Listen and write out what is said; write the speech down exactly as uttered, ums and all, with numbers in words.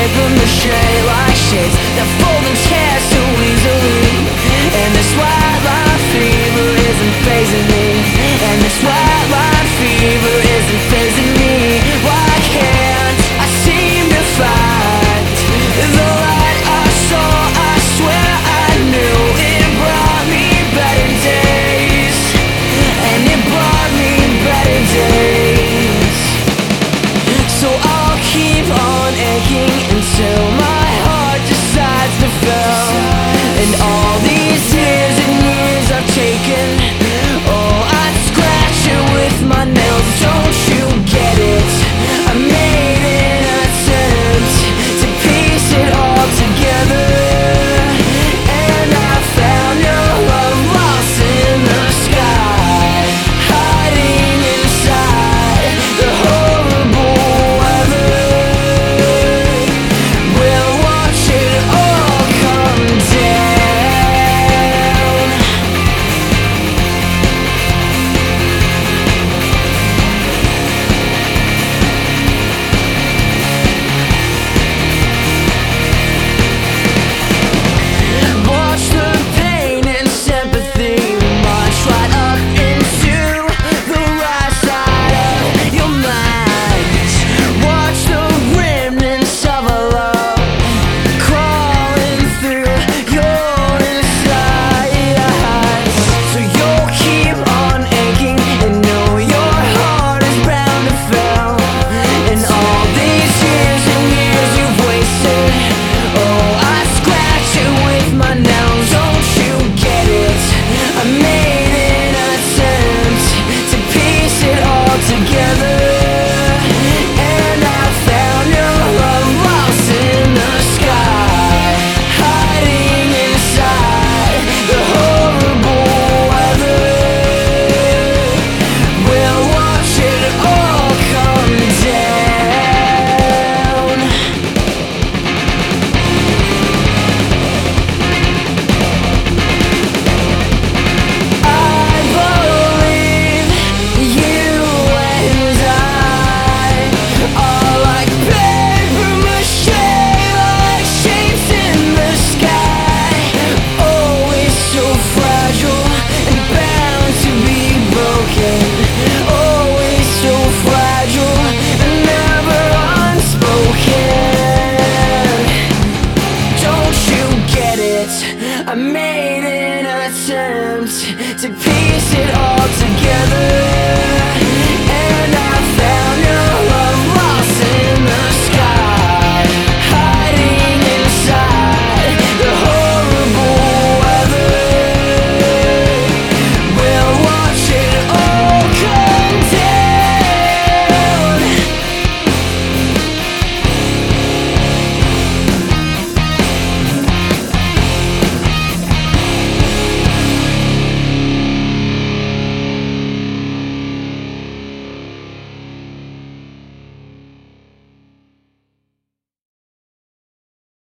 paper mache like shapes that fold and tear so easily. And this white line fever isn't phasing me. And this white line fever isn't phasing me. Why can't I seem to find the light I saw? I swear I knew it brought me better days. And it brought me better days. So I'll keep on aching until my